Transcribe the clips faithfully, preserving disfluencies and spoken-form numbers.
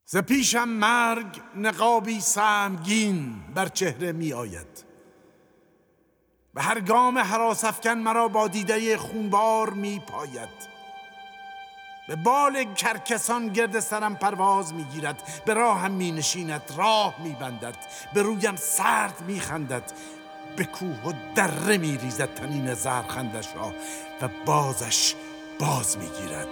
ز پیشم مرگ نقابی سهمگین بر چهره می آید. به هر گام هراس افکن مرا با دیده خونبار می پاید. به بال کرکسان گرد سرم پرواز می گیرد. به راهم می نشیند، راه می بندد. به رویم سرد می خندد. به کوه و دره می ریزد تنین زهرخندش را و بازش باز می گیرد.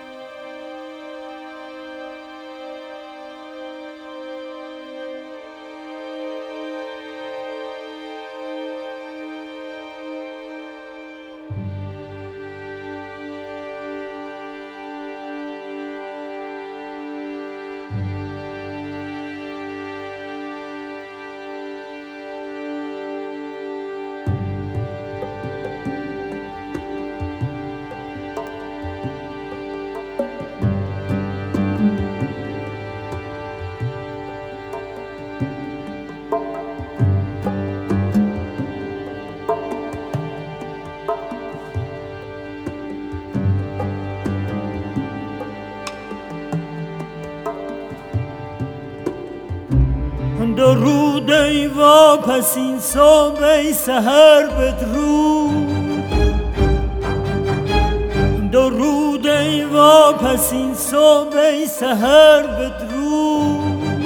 درود ای واپس این صبح ای سحر بدرود. درود ای واپس این صبح ای سحر بدرود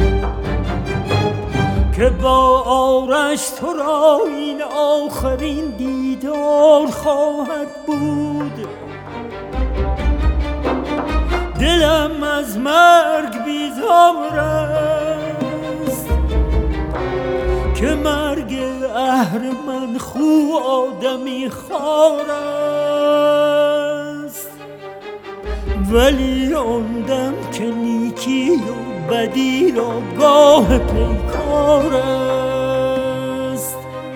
که با آرش تو را این آخرین دیدار خواهد بود. دلم از مرگ بیزار است که مرگ اهرمن خو آدمی خوار است، ولی آن دم که نیکی و بدی را گاه پیکار است.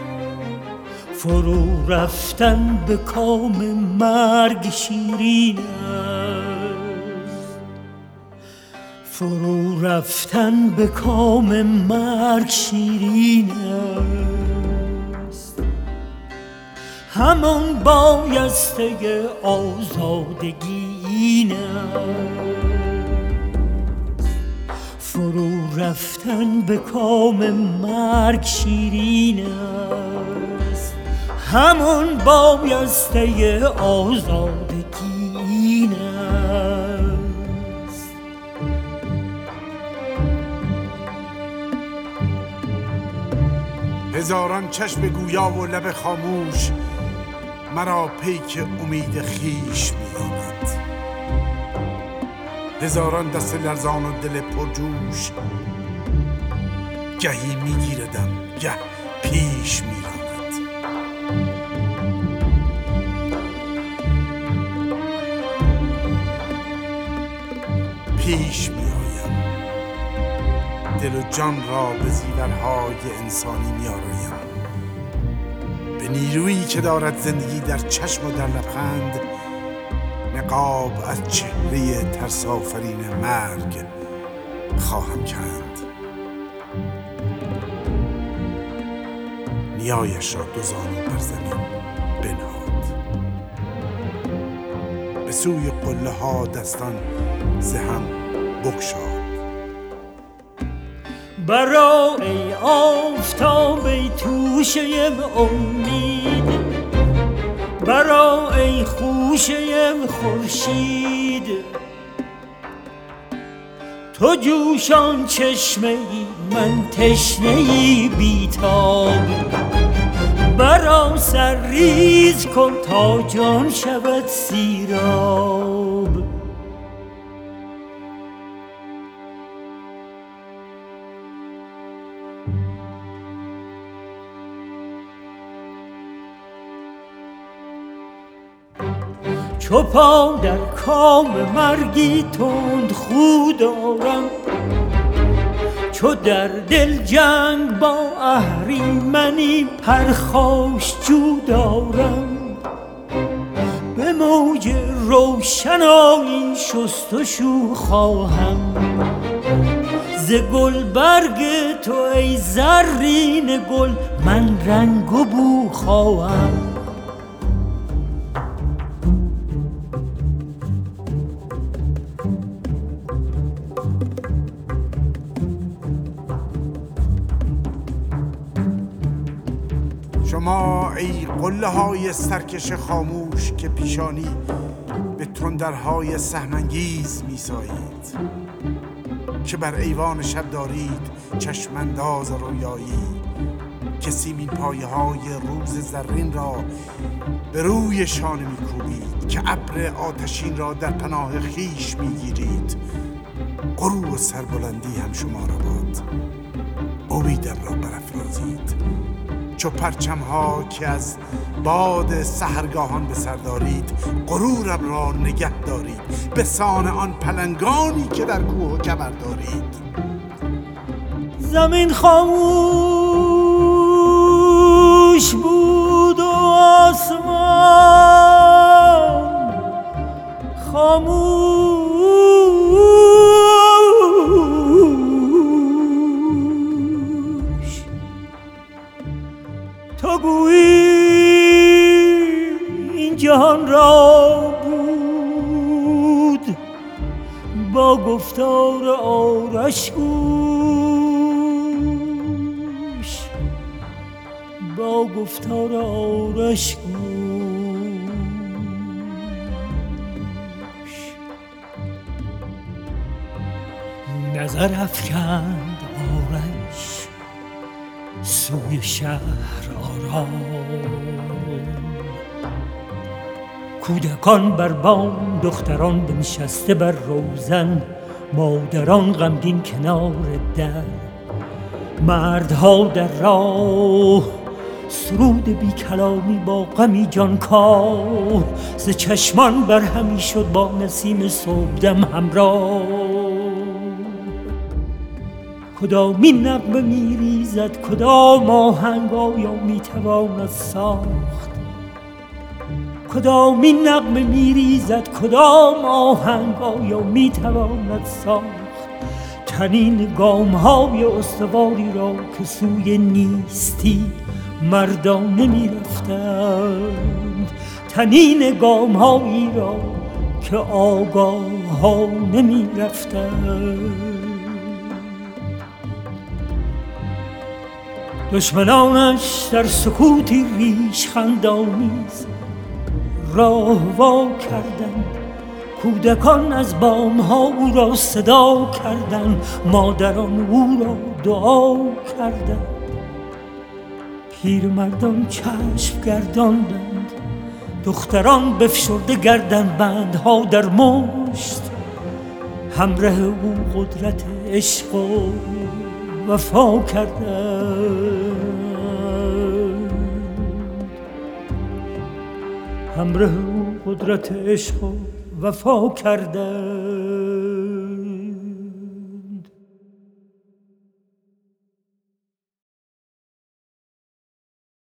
فرو رفتن به کام مرگ شیرین است، فرو رفتن به کام مرگ شیرین است. همان بایسته آزادگی این است، فرو رفتن به کام مرگ شیرین است. همان بایسته آزادگی این است. هزاران چشم گویا و لب خاموش مرا پیک امید خیش می‌داند. هزاران دست لرزان و دل پرجوش گهی میگیردم گه پیش میراند. پیش میآیم، دل و جان را به زیورهای انسانی میآرایم. به نیرویی که دارد زندگی در چشم و در لبخند نقاب از چهره ترس‌آفرین مرگ خواهم کند. نیایش را دو زانو بر زمین بنهاد، به سوی قله ها دستان ز هم بگشاد. برای آفتاب ای توشه امید، برای خوشه خورشید، تو جوشان چشمه ای من تشنه ای بیتاب. برا سر ریز کن تا جان شود سیراب. چو پا در کام مرگی تند خو دارم، چو در دل جنگ با اهریمنی پرخاشجو دارم. به موج روشنایی شستشو خواهم ز گل برگ تو ای زرین گل من رنگ و بو خواهم. اما ای قله های سرکش خاموش که پیشانی به تندرهای سهمانگیز میسایید، که بر ایوان شب دارید چشمانداز رویایی، که سیمین پایه های روز زرین را به روی شانه میکوبید، که ابر آتشین را در پناه خیش میگیرید. غرور و سربلندی هم شما را باد، امیدم را برافرازید. چو پرچم ها که از باد سحرگاهان به سر دارید، غرورم را نگه دارید به سان آن پلنگانی که در کوه و کمر دارید. زمین خاموش بود و آسمان خاموش، تو گویی این جهان را بود با گفتار آرش گوش، با گفتار آرش گوش. نظر افکند آرش سوی شهر آرام، کودکان بر بام، دختران بنشسته بر روزن، مادران غمگین کنار در، مردها در راه سرود بی کلامی با غمی جانکاه، ز چشمان بر همی شد با نسیم صبحدم همراه. کدامین نغمه میریزد، کدام آهنگ آیا میتواند ساخت، کدامین نغمه میریزد، کدام آهنگ آیا میتواند ساخت. تنین گام‌های استواری را که سوی نیستی مردانه میرفتند، تنین گام‌هایی را که آگاهانه میرفتند. دشمنانش در سکوتی ریشخندآمیز راه وا کردند، کودکان از بام‌ها او را صدا کردند، مادران او را دعا کردند، پیرمردان چشم گرداندند، دختران بفشرده گردن بندها در مشت، همراه او قدرت عشق و وفا کردند، همراه او قدرت عشق و وفا کردند.